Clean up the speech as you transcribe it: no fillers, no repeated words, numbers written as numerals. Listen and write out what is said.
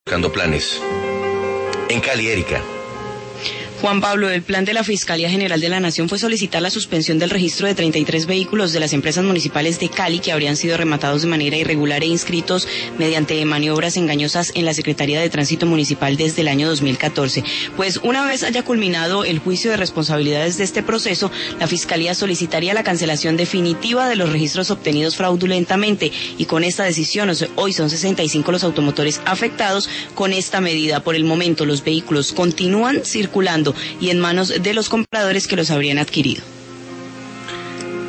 buscando planes. En Cali, Erika. Juan Pablo, el plan de la Fiscalía General de la Nación fue solicitar la suspensión del registro de 33 vehículos de las empresas municipales de Cali que habrían sido rematados de manera irregular e inscritos mediante maniobras engañosas en la Secretaría de Tránsito Municipal desde el año 2014. Pues una vez haya culminado el juicio de responsabilidades de este proceso, la Fiscalía solicitaría la cancelación definitiva de los registros obtenidos fraudulentamente y con esta decisión, hoy son 65 los automotores afectados con esta medida. Por el momento los vehículos continúan circulando y en manos de los compradores que los habrían adquirido.